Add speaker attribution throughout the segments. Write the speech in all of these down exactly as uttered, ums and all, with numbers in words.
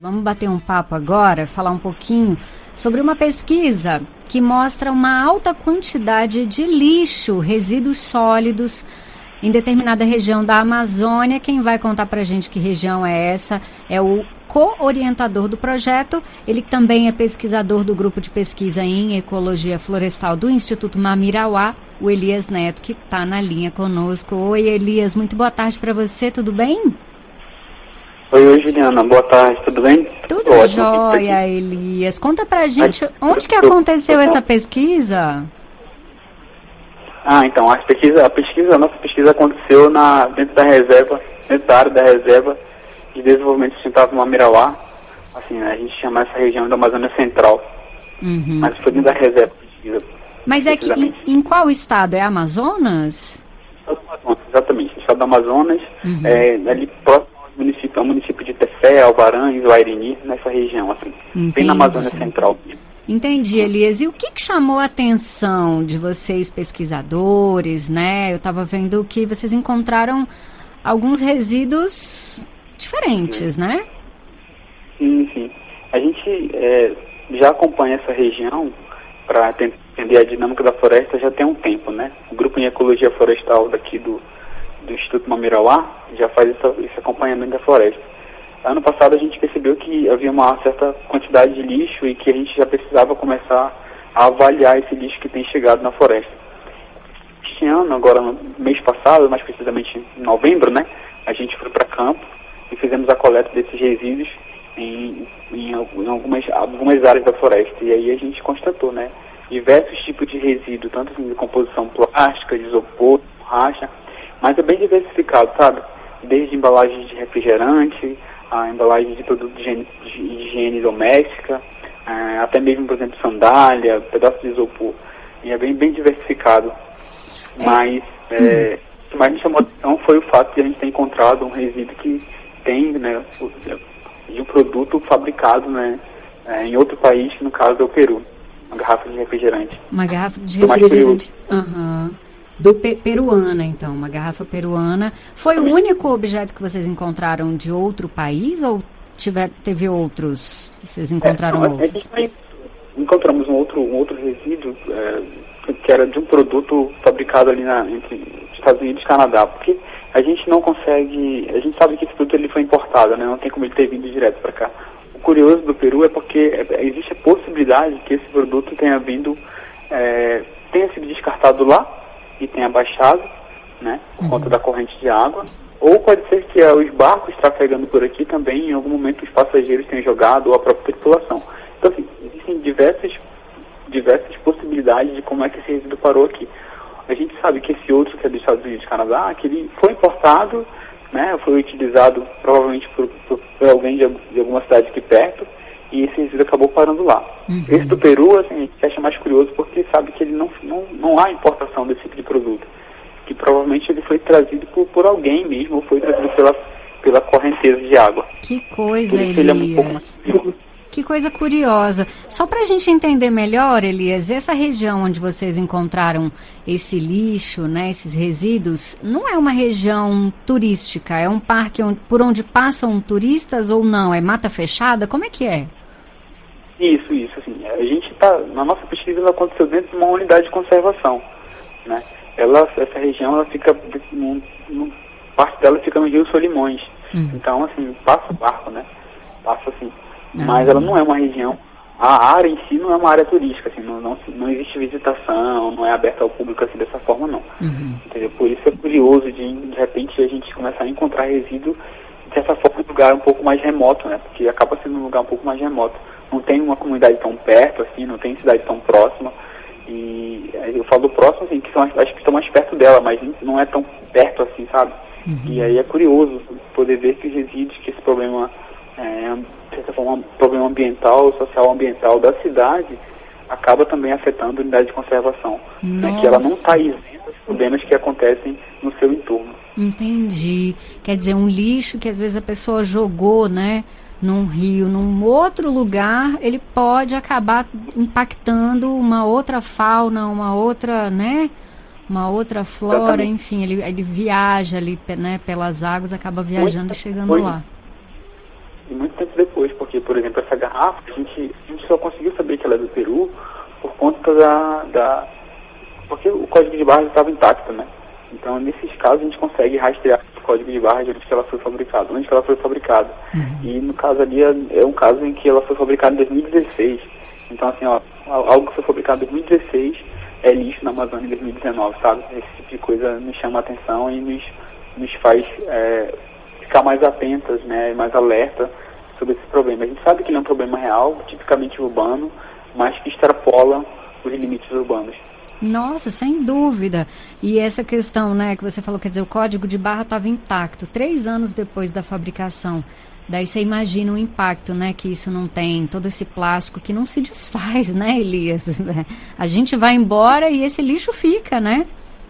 Speaker 1: Vamos bater um papo agora, falar um pouquinho sobre uma pesquisa que mostra uma alta quantidade de lixo, resíduos sólidos em determinada região da Amazônia. Quem vai contar pra gente que região é essa é o co-orientador do projeto, ele também é pesquisador do grupo de pesquisa em ecologia florestal do Instituto Mamirauá, o Elias Neto, que está na linha conosco. Oi, Elias, muito boa tarde para você, tudo bem?
Speaker 2: Oi, oi, Juliana, boa tarde, tudo bem?
Speaker 1: Tudo jóia, Elias. Conta pra gente, onde que aconteceu essa pesquisa?
Speaker 2: Ah, então, a pesquisa, a pesquisa, a nossa pesquisa aconteceu na, dentro da reserva, dentro da área da reserva de desenvolvimento sustentável Mamirauá. Assim, né, a gente chama essa região da Amazônia Central.
Speaker 1: Uhum.
Speaker 2: Mas foi dentro da reserva. Pesquisa,
Speaker 1: Mas é que em, em qual estado? É Amazonas?
Speaker 2: Exatamente, no estado do Amazonas,
Speaker 1: Uhum.
Speaker 2: é, ali próximo ao município, ao município de Tefé, Alvarães, Uairini, nessa região, assim,
Speaker 1: Entendi.
Speaker 2: bem na Amazônia Central.
Speaker 1: Entendi, Elias. E o que, que chamou a atenção de vocês, pesquisadores, né? Eu estava vendo que vocês encontraram alguns resíduos diferentes,
Speaker 2: Sim.
Speaker 1: né?
Speaker 2: Sim, sim. A gente é, já acompanha essa região para entender a dinâmica da floresta já tem um tempo, né? O grupo em ecologia florestal daqui do, do Instituto Mamirauá já faz essa, esse acompanhamento da floresta. Ano passado a gente percebeu que havia uma certa quantidade de lixo e que a gente já precisava começar a avaliar esse lixo que tem chegado na floresta. Este ano, agora no mês passado, mais precisamente em novembro, né, a gente foi para campo e fizemos a coleta desses resíduos em, em, em algumas, algumas áreas da floresta. E aí a gente constatou, né, diversos tipos de resíduo, tanto de composição plástica, de isopor, borracha, mas é bem diversificado, sabe? Desde embalagens de refrigerante, a embalagem de produtos de higiene, de higiene doméstica, é, até mesmo, por exemplo, sandália, pedaço de isopor. E é bem, bem diversificado. É. Mas é, o que mais me chamou a atenção foi o fato de a gente ter encontrado um resíduo que tem, né, de um produto fabricado, né, é, em outro país, que no caso é o Peru. Uma garrafa de refrigerante.
Speaker 1: Uma garrafa de refrigerante. Uhum. Do pe- peruana, então, uma garrafa peruana. Foi o único objeto que vocês encontraram de outro país ou tiver, teve outros? Vocês encontraram
Speaker 2: é,
Speaker 1: outros?
Speaker 2: A gente encontramos um outro, um outro resíduo é, que era de um produto fabricado ali na, entre Estados Unidos e Canadá, porque a gente não consegue, a gente sabe que esse produto ele foi importado, né? Não tem como ele ter vindo direto para cá. O curioso do Peru é porque é, existe a possibilidade que esse produto tenha vindo, é, tenha sido descartado lá e tenha baixado, né, por conta da corrente de água, ou pode ser que uh, os barcos trafegando por aqui também, em algum momento, os passageiros tenham jogado, ou a própria tripulação. Então, assim, existem diversas, diversas possibilidades de como é que esse resíduo parou aqui. A gente sabe que esse outro, que é dos Estados Unidos e Canadá, que ele foi importado, né, foi utilizado provavelmente por, por, por alguém de, de alguma cidade aqui perto, e esse resíduo acabou parando lá. Uhum. Esse do Peru, assim, a gente acha mais curioso porque sabe que ele não, não, não há importação desse tipo de produto. Que provavelmente ele foi trazido por, por alguém mesmo, ou foi trazido pela, pela correnteza de água.
Speaker 1: Que coisa, Elias. Ele é um pouco mais... Que coisa curiosa. Só para a gente entender melhor, Elias, essa região onde vocês encontraram esse lixo, né, esses resíduos, não é uma região turística? É um parque onde, por onde passam turistas ou não? É mata fechada? Como é que é?
Speaker 2: Isso, isso, assim, a gente tá, na nossa pesquisa ela aconteceu dentro de uma unidade de conservação, né, ela, essa região, ela fica, num, num, parte dela fica no Rio Solimões, hum. Então, assim, passa o barco, né, passa assim, ah. Mas ela não é uma região, a área em si não é uma área turística, assim, não, não, não existe visitação, não é aberta ao público assim dessa forma, não, uhum. Entendeu? Por isso é curioso de, de repente, a gente começar a encontrar resíduo de certa forma em um lugar um pouco mais remoto, né, porque acaba sendo um lugar um pouco mais remoto. Não tem uma comunidade tão perto, assim, não tem cidade tão próxima. E eu falo próximo, assim, que são as que estão mais perto dela, mas não é tão perto assim, sabe? Uhum. E aí é curioso poder ver que os resíduos, que esse problema, é, de certa forma, um problema ambiental, social ambiental da cidade, acaba também afetando a unidade de conservação. Né, que ela não está isenta dos problemas que acontecem no seu entorno.
Speaker 1: Entendi. Quer dizer, um lixo que às vezes a pessoa jogou, né, num rio, num outro lugar, ele pode acabar impactando uma outra fauna, uma outra, né, uma outra flora, exatamente. Enfim, ele, ele viaja ali, né, pelas águas, acaba viajando muito e chegando
Speaker 2: depois,
Speaker 1: lá.
Speaker 2: E muito tempo depois, porque garrafa, a gente, a gente só conseguiu saber que ela é do Peru por conta da... da porque o código de barras estava intacto, né? Então, nesses casos, a gente consegue rastrear o código de barras de onde que ela foi fabricada, onde que ela foi fabricada. Uhum. E, no caso ali, é, é um caso em que ela foi fabricada em dois mil e dezesseis. Então, assim, ó, algo que foi fabricado em dois mil e dezesseis é lixo na Amazônia em dois mil e dezenove, sabe? Esse tipo de coisa nos chama a atenção e nos, nos faz é, ficar mais atentas, né? Mais alerta sobre esse problema. A gente sabe que ele é um problema real, tipicamente urbano, mas que extrapola os limites urbanos.
Speaker 1: Nossa, sem dúvida. E essa questão, né, que você falou, quer dizer, o código de barra estava intacto, três anos depois da fabricação. Daí você imagina o impacto, né, que isso não tem, todo esse plástico que não se desfaz, né, Elias? A gente vai embora e esse lixo fica, né?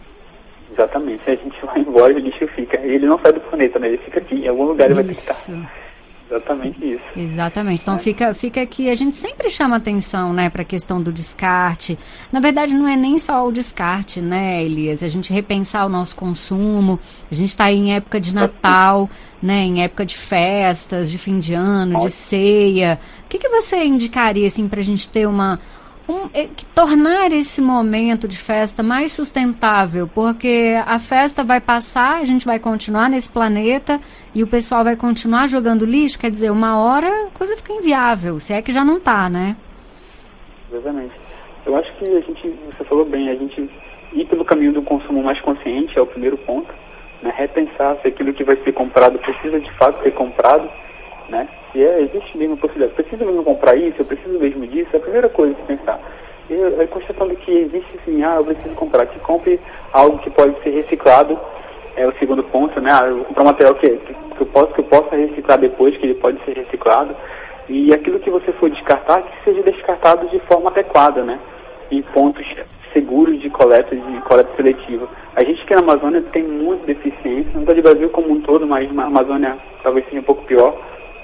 Speaker 2: Exatamente, a gente vai embora e o lixo fica. E ele não sai do planeta, né, ele fica aqui, em algum lugar ele vai ter que estar. Exatamente isso.
Speaker 1: Exatamente. Então, é. fica, fica aqui, a gente sempre chama atenção, né, para a questão do descarte. Na verdade, não é nem só o descarte, né, Elias? A gente repensar o nosso consumo. A gente está em época de Natal, né, em época de festas, de fim de ano, de ceia. O que, que você indicaria, assim, para a gente ter uma... Um, que tornar esse momento de festa mais sustentável, porque a festa vai passar, a gente vai continuar nesse planeta e o pessoal vai continuar jogando lixo, quer dizer, uma hora a coisa fica inviável, se é que já não está, né?
Speaker 2: Exatamente. Eu acho que a gente, você falou bem, a gente ir pelo caminho do consumo mais consciente é o primeiro ponto, né? Repensar se aquilo que vai ser comprado precisa de fato ser comprado, né? Se é, existe mesmo a possibilidade, preciso mesmo comprar isso, eu preciso mesmo disso, é a primeira coisa a se pensar. E a constatando que existe sim, ah, eu preciso comprar, que compre algo que pode ser reciclado, é o segundo ponto, né? Ah, eu vou comprar um material que, que, que, eu posso, que eu possa reciclar depois, que ele pode ser reciclado, e aquilo que você for descartar, que seja descartado de forma adequada, né? Em pontos seguros de coleta, de coleta seletiva. A gente aqui na Amazônia tem muita deficiência, não só de Brasil como um todo, mas na Amazônia talvez seja um pouco pior.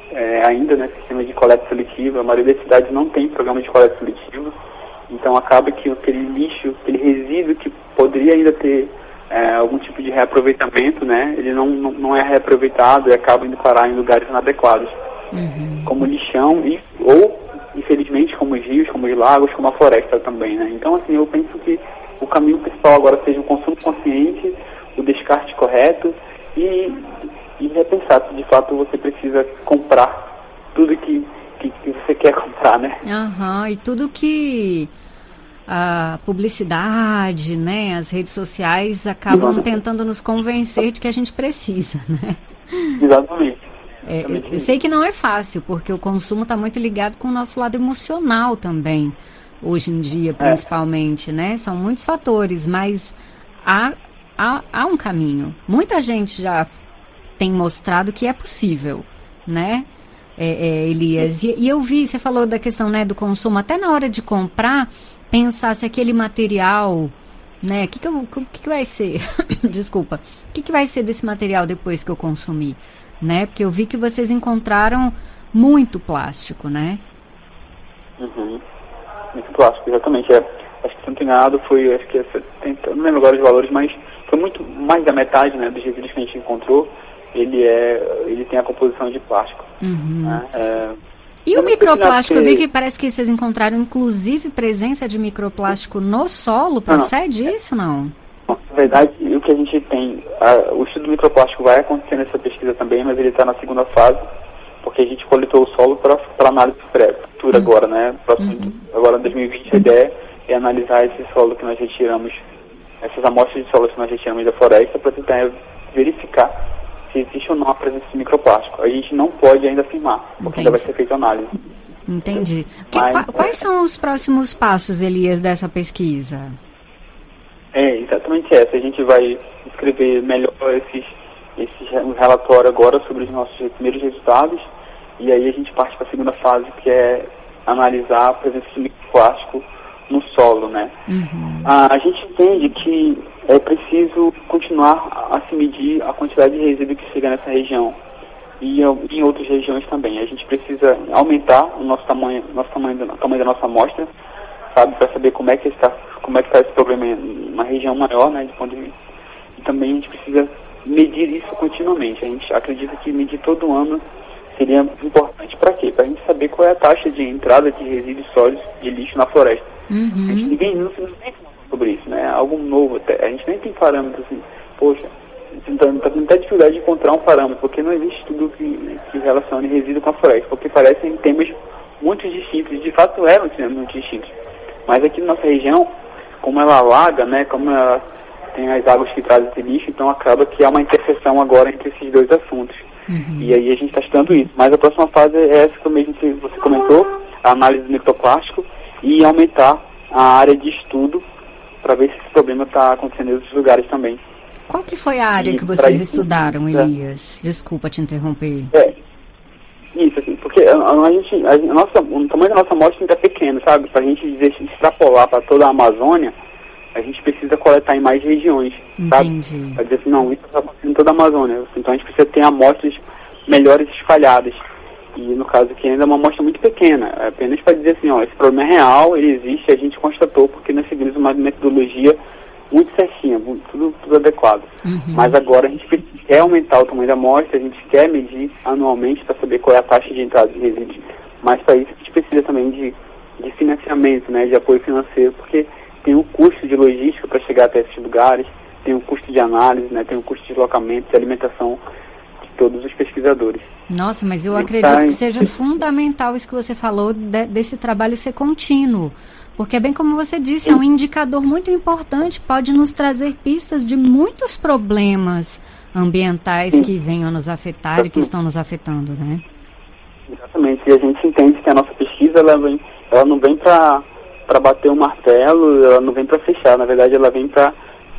Speaker 2: É, ainda, né, sistema de coleta seletiva, a maioria das cidades não tem programa de coleta seletiva, então acaba que aquele lixo, aquele resíduo que poderia ainda ter é, algum tipo de reaproveitamento, né, ele não, não, não é reaproveitado e acaba indo parar em lugares inadequados, uhum. como lixão, e, ou, infelizmente, como os rios, como os lagos, como a floresta também, né. Então, assim, eu penso que o caminho principal agora seja o consumo consciente, o descarte correto e... e repensar se de fato você precisa comprar tudo que, que, que você quer comprar, né?
Speaker 1: Aham, uhum, e tudo que a publicidade, né, as redes sociais acabam Exatamente. tentando nos convencer de que a gente precisa, né?
Speaker 2: Exatamente.
Speaker 1: É, eu, eu sei que não é fácil, porque o consumo está muito ligado com o nosso lado emocional também, hoje em dia, principalmente, é. né? São muitos fatores, mas há, há, há um caminho. Muita gente já tem mostrado que é possível, né, é, é, Elias? E, e eu vi, você falou da questão, né, do consumo, até na hora de comprar, pensar se aquele material, né, o que, que, que, que vai ser, desculpa, o que, que vai ser desse material depois que eu consumir, né, porque eu vi que vocês encontraram muito plástico, né?
Speaker 2: Uhum. Muito plástico, exatamente, é. Acho que se não tem nada, foi, acho que é setenta, não lembro agora os valores, mas foi muito mais da metade, né, dos resíduos que a gente encontrou. Ele, é, ele tem a composição de plástico. Uhum. Né? É,
Speaker 1: e o microplástico, eu vi que parece que vocês encontraram, inclusive, presença de microplástico no solo. Procede não, não. isso, não?
Speaker 2: Na verdade, o que a gente tem, a, o estudo do microplástico vai acontecer nessa pesquisa também, mas ele está na segunda fase, porque a gente coletou o solo para análise pré-futura uhum. agora, né? Próximo, uhum. Agora, em dois mil e vinte, a ideia é analisar esse solo que nós retiramos, essas amostras de solo que nós retiramos da floresta, para tentar verificar se existe ou não a presença de microplástico. A gente não pode ainda afirmar, porque Entendi. ainda vai ser feita análise.
Speaker 1: Entendi. Que, Mas, qu quais é, são os próximos passos, Elias, dessa pesquisa?
Speaker 2: É, exatamente essa. A gente vai escrever melhor esses, esses um relatório agora sobre os nossos primeiros resultados, e aí a gente parte para a segunda fase, que é analisar a presença de microplástico no solo, né? Uhum. Ah, a gente entende que é preciso continuar a se medir a quantidade de resíduo que chega nessa região e em outras regiões também. A gente precisa aumentar o nosso tamanho, nosso tamanho, o tamanho da nossa amostra, sabe, para saber como é que está, como é que está esse problema na região maior, né, de ponto de vista. E também a gente precisa medir isso continuamente. A gente acredita que medir todo ano seria importante para quê? Para a gente saber qual é a taxa de entrada de resíduos sólidos de lixo na floresta.
Speaker 1: Uhum.
Speaker 2: A gente, ninguém não, não tem informação sobre isso, né? É algo novo até. A gente nem tem parâmetros assim, poxa, a gente está tendo até dificuldade de encontrar um parâmetro, porque não existe estudo que, que relacione resíduo com a floresta, porque parecem temas muito distintos, de fato eram muito distintos. Mas aqui na nossa região, como ela alaga, né, como ela tem as águas que trazem esse lixo, então acaba que há uma interseção agora entre esses dois assuntos. Uhum. E aí a gente está estudando isso. Mas a próxima fase é essa que mesmo que você comentou, a análise do microplástico e aumentar a área de estudo para ver se esse problema está acontecendo em outros lugares também.
Speaker 1: Qual que foi a área e que vocês isso, estudaram, Elias? É. Desculpa te interromper.
Speaker 2: É, isso, assim, porque a, a gente, a, a nossa, o tamanho da nossa amostra ainda é pequeno, sabe? Para a gente dizer, extrapolar para toda a Amazônia, a gente precisa coletar em mais regiões,
Speaker 1: Entendi.
Speaker 2: sabe? Para dizer assim, não, isso está acontecendo em toda a Amazônia. Então a gente precisa ter amostras melhores espalhadas. E no caso aqui ainda é uma amostra muito pequena, é apenas para dizer assim, ó, esse problema é real, ele existe, a gente constatou, porque nós seguimos uma metodologia muito certinha, tudo, tudo adequado. Uhum. Mas agora a gente quer aumentar o tamanho da amostra, a gente quer medir anualmente para saber qual é a taxa de entrada de resíduos. Mas para isso a gente precisa também de, de financiamento, né, de apoio financeiro, porque tem um custo de logística para chegar até esses lugares, tem um custo de análise, né, tem um custo de deslocamento, de alimentação de todos os pesquisadores.
Speaker 1: Nossa, mas eu acredito que seja fundamental isso que você falou, de, desse trabalho ser contínuo. Porque é bem como você disse, é um indicador muito importante, pode nos trazer pistas de muitos problemas ambientais Sim. que venham a nos afetar Exatamente. e que estão nos afetando, né?
Speaker 2: Exatamente, e a gente entende que a nossa pesquisa, ela, vem, ela não vem para bater um martelo, ela não vem para fechar, na verdade ela vem para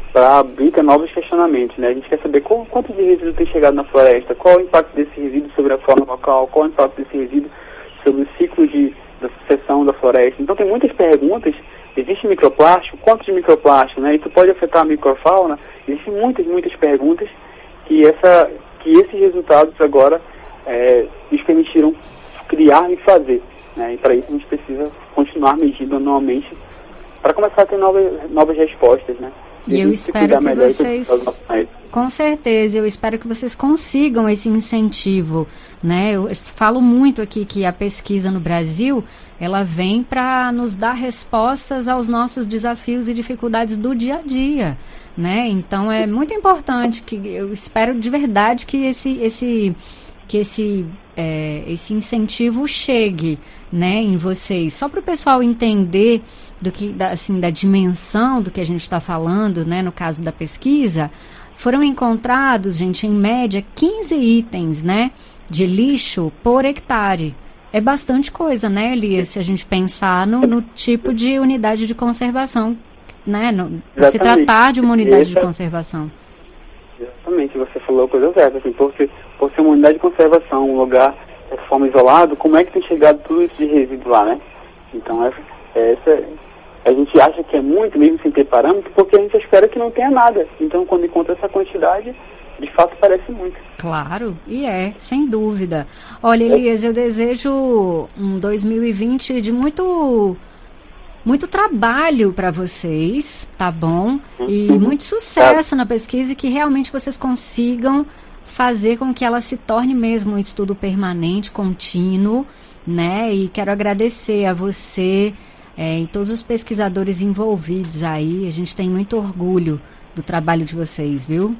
Speaker 2: abrir novos questionamentos, né? A gente quer saber qual, quanto de resíduo tem chegado na floresta, qual o impacto desse resíduo sobre a fauna local, qual o impacto desse resíduo sobre o ciclo de da sucessão da floresta. Então tem muitas perguntas, existe microplástico, quantos de microplástico, né? Isso pode afetar a microfauna, existem muitas, muitas perguntas que, essa, que esses resultados agora é, nos permitiram criar e fazer, né? E para isso a gente precisa continuar medindo anualmente para começar a ter novas, novas respostas, né?
Speaker 1: E eu espero que vocês, com certeza, eu espero que vocês consigam esse incentivo, né? Eu falo muito aqui que a pesquisa no Brasil, ela vem para nos dar respostas aos nossos desafios e dificuldades do dia a dia, né? Então é muito importante, que eu espero de verdade que esse, esse, que esse, é, esse incentivo chegue, né, em vocês, só para o pessoal entender do que, da, assim, da dimensão do que a gente está falando, né, no caso da pesquisa. Foram encontrados, gente, em média, quinze itens, né, de lixo por hectare. É bastante coisa, né, Elias, se a gente pensar no, no tipo de unidade de conservação, né, no, se tratar de uma unidade Essa, de conservação.
Speaker 2: Exatamente, você falou a coisa certa, assim, por ser, por ser uma unidade de conservação, um lugar de forma isolado, como é que tem chegado tudo isso de resíduo lá, né? Então, essa, essa, a gente acha que é muito, mesmo sem ter parâmetro, porque a gente espera que não tenha nada. Então, quando encontra essa quantidade, de fato parece muito.
Speaker 1: Claro, e é, sem dúvida. Olha, Elias, eu desejo um dois mil e vinte de muito, muito trabalho para vocês, tá bom? E uhum. muito sucesso na pesquisa e que realmente vocês consigam fazer com que ela se torne mesmo um estudo permanente, contínuo, né? E quero agradecer a você é, e todos os pesquisadores envolvidos aí. A gente tem muito orgulho do trabalho de vocês, viu?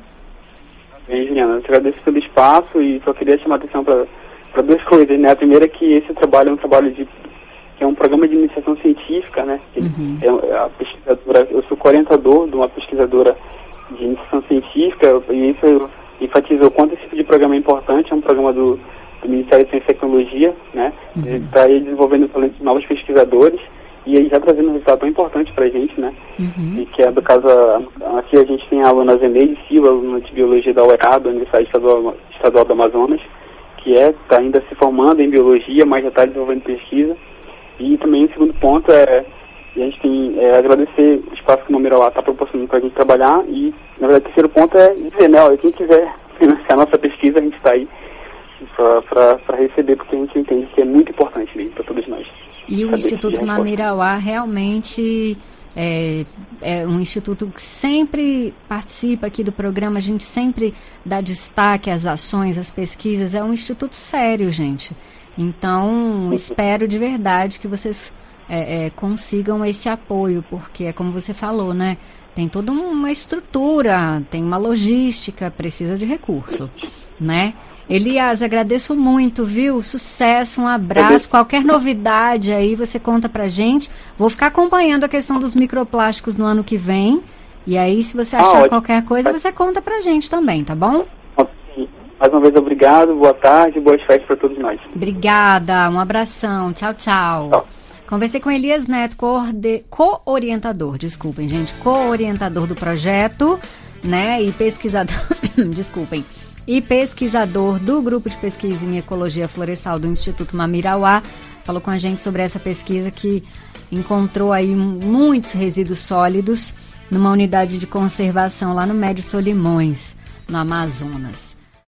Speaker 2: Bem, Juliana, eu te agradeço pelo espaço e só queria chamar a atenção para duas coisas, né? A primeira é que esse trabalho é um trabalho de que é um programa de iniciação científica, né? Uhum. É a pesquisadora, eu sou orientador de uma pesquisadora de iniciação científica e isso enfatiza o quanto esse tipo de programa é importante. É um programa do, do Ministério de Ciência e Tecnologia, né? Uhum. Está aí desenvolvendo talentos de novos pesquisadores e aí já trazendo um resultado tão importante para a gente, né? Uhum. E que é do caso, aqui a gente tem a aluna Zeneide Silva, aluna de Biologia da U E A, da Universidade Estadual, Estadual do Amazonas, que é, está ainda se formando em Biologia, mas já está desenvolvendo pesquisa. E também o segundo ponto é, a gente tem é, agradecer o espaço que o Numerauá está proporcionando para a gente trabalhar e, na verdade, o terceiro ponto é dizer, né, ó, quem quiser financiar a nossa pesquisa, a gente está aí para receber, porque a gente entende que é muito importante mesmo para todos nós.
Speaker 1: E o Instituto Numerauá realmente é, é um instituto que sempre participa aqui do programa, a gente sempre dá destaque às ações, às pesquisas, é um instituto sério, gente. Então, espero de verdade que vocês é, é, consigam esse apoio, porque é como você falou, né? Tem toda uma estrutura, tem uma logística, precisa de recurso, né? Elias, agradeço muito, viu? Sucesso, um abraço. Qualquer novidade aí, você conta pra gente. Vou ficar acompanhando a questão dos microplásticos no ano que vem. E aí, se você achar ah, qualquer coisa, você conta pra gente também, tá bom?
Speaker 2: Mais uma vez, obrigado. Boa tarde, boas festas para todos nós.
Speaker 1: Obrigada, um abração. Tchau, tchau. Tchau. Conversei com Elias Neto, co-orientador, desculpem, gente, co-orientador do projeto, né, e pesquisador, desculpem, e pesquisador do Grupo de Pesquisa em Ecologia Florestal do Instituto Mamirauá. Falou com a gente sobre essa pesquisa que encontrou aí muitos resíduos sólidos numa unidade de conservação lá no Médio Solimões, no Amazonas.